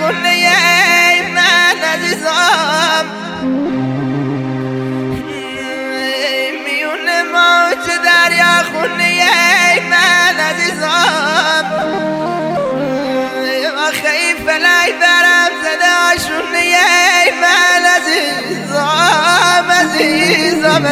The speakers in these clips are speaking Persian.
خونه من عزیزم میون موج دریا خونه من عزیزم آخه فلک برم زده آشونه من عزیزم عزیزم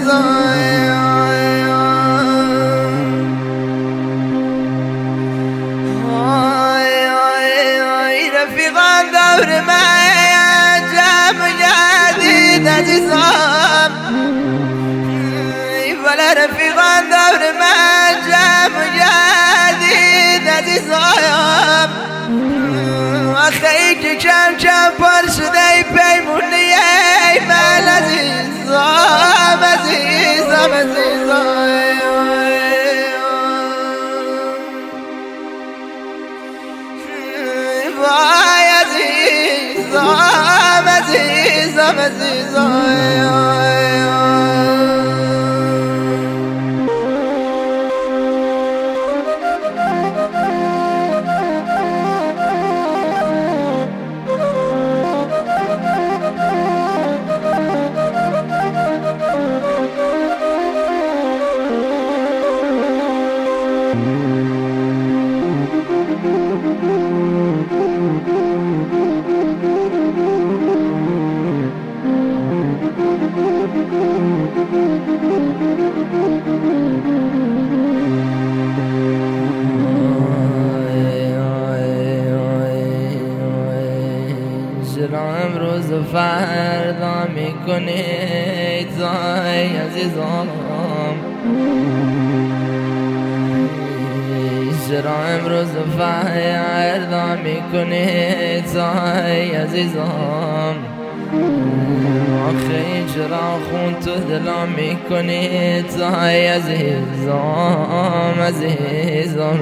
رفیقان دور من جمع جدید عزیزم ولی رفیقان دور من جمع جدید عزیزم آخه ای که کم کم پر شده پیمونه من عزیزم عزیزم وای عزیزم امروز و فردا میکنید زای عزیزم چرا امروز و فردا میکنید زای عزیزم آخه چرا خون تو دلم میکنید زای عزیزم عزیزم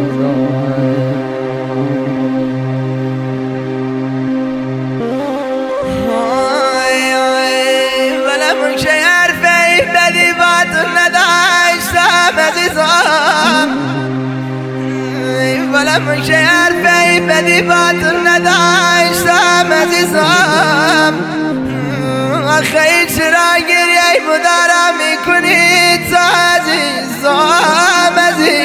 که حرفی بدی باتون نداشتم عزیزم ولم که حرفی بدی باتون نداشتم عزیزم آخه چرا گریه مدارا میکنید عزیزم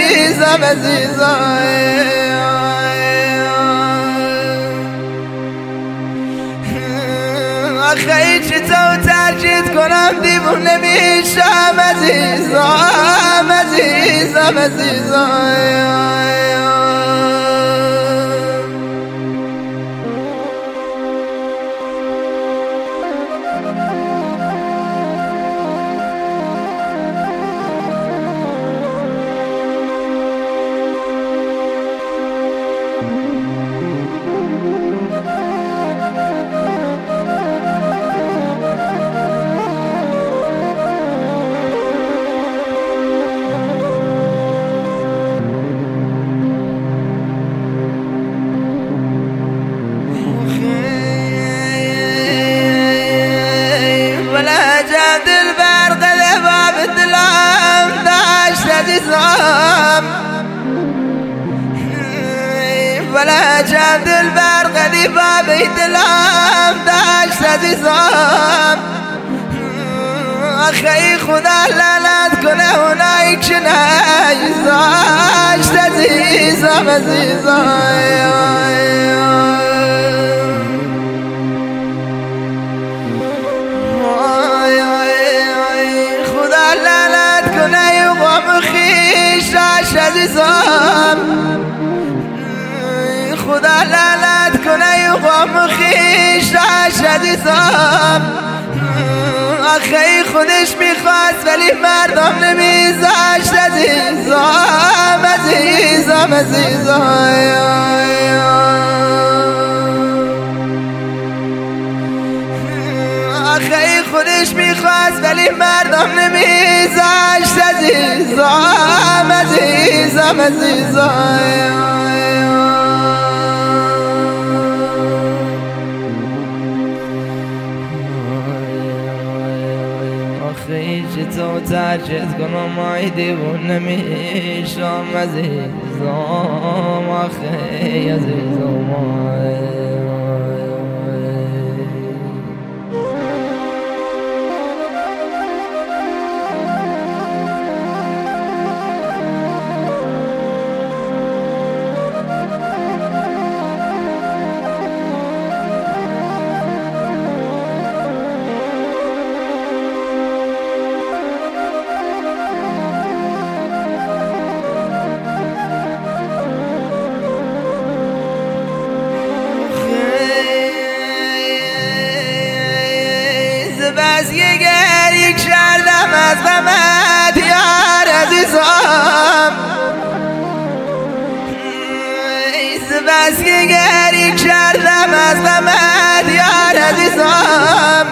آخه چطور ترجیح کنم دیوونه میشم عزیزم ولا جاب البرق دي بابي دلام داشت عزیزم اخي خدا لعنت کنه اونایی که نگذاشت عزیزم خدا لعنت کنه یوم خیش داشت عزیزم خدا لعنت کنه یوم خیش داشت عزیزم آخه خودش میخواست ولی مردم نمیذاشت عزیزم آخه خودش میخواست ولی مردم نمیذاشت عزیزم آخه چطور چیز کنم ای دیوونه میشم عزیزم آخی عزیزم بس یه گریه کردم از غمت یار عزیزم بس یه گریه کردم از غمت یار عزیزم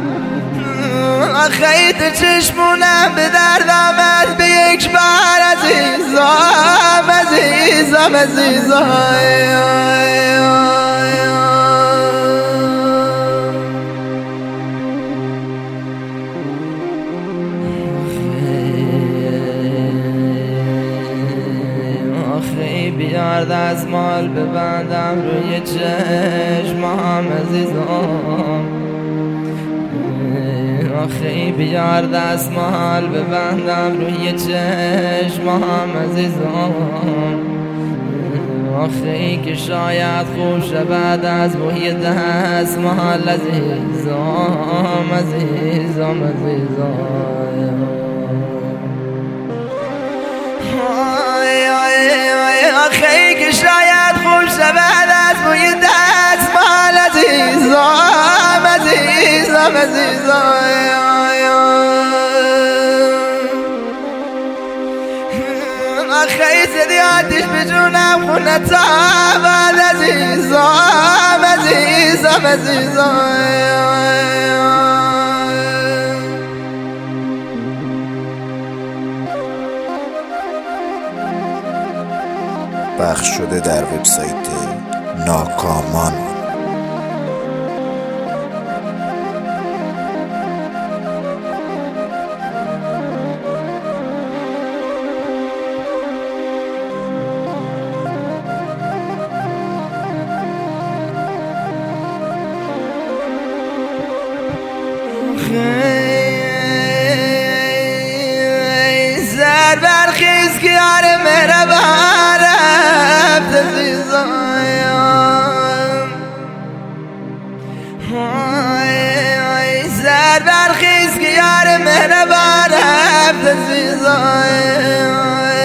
آخه تو چشمونم به درد آمد به یک بار عزیزم عزیزم عزیزم بیار دستمال ببندم روی چشمام عزیزم آخی بیار دستمال ببندم روی چشمام عزیزم آخی که شاید خوب شود از بوی دستمال عزیزم عزیزم عزیزم آخی که شاید خوب شود از بوی دستمال عزیزم عزیزم عزیزم آخی زدی آتیش به جونم خونه تابد عزیزم عزیزم عزیزم پخش شده در وبسایت ناکامان. زر برخیز که یار مهربان رفت عزیزم زر برخیز که یار مهربان رفت عزیزم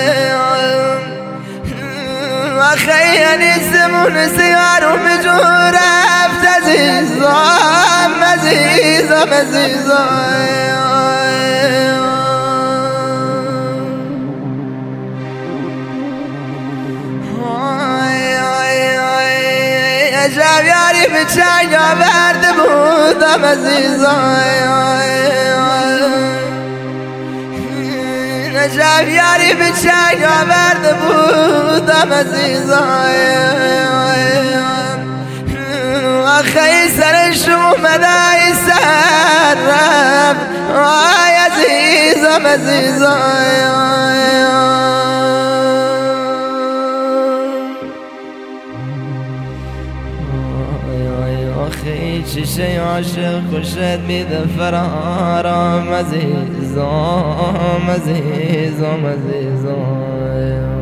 آخی نیستمون سیارم جور رفت عزیزم عزیزم عزیزم عجب یاری به چنگ آورده بودم عزیزم عجب یاری به چنگ آورده بودم عزیزم آخه سرش اومده ای سر رفت آی عزیزم عزیزم آخی چیشه عاشق خوشت میده فرارم عزیزم عزیزم عزیزم